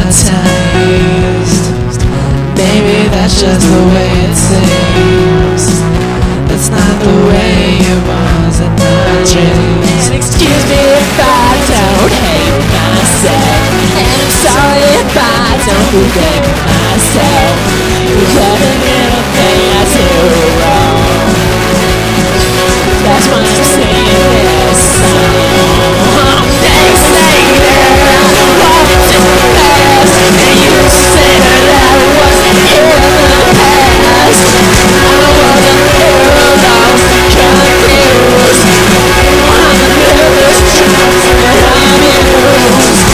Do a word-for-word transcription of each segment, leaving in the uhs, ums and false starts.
hypnotized. Maybe that's just the way it seems. That's not the way it was in my dreams. And excuse me if I don't hate myself, and I'm sorry if I don't forgive myself, because a little thing I do wrong. That's why I'm singing this song. They say that I walk too fast, and you say that I wasn't in the past. I was a hero, lost, confused. I'm a nervous child, and I'm used.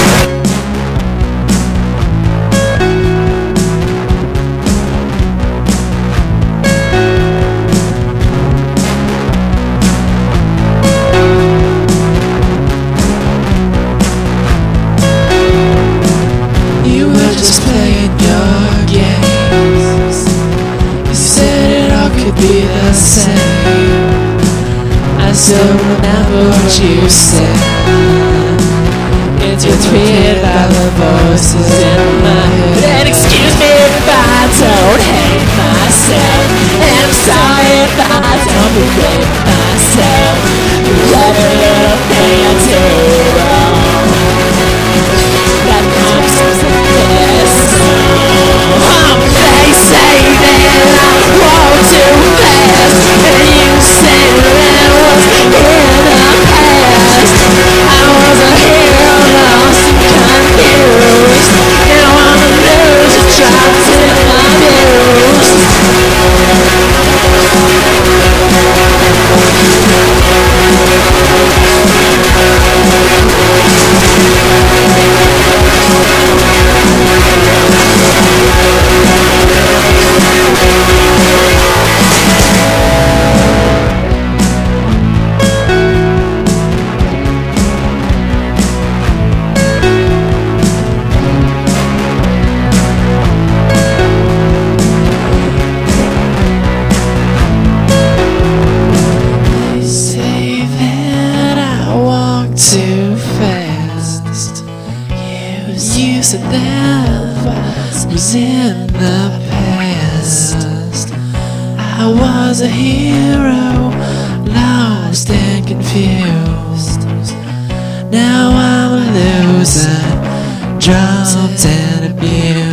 You were just playing your games. You said it all could be the same. I still remember what you said. It's repeated by the voices in my head. And excuse me if I don't hate myself, and I'm sorry if I don't blame myself. Every little thing I do wrong, that comes from this song. They say that I walk too fast, and you say that I was in the past. I was a hero, lost and confused. Now I'm a loser, trapped in my views. They say that I walk too fast. You said that was in the past. I was a hero, lost and confused. Now I'm a loser, dropped and abused.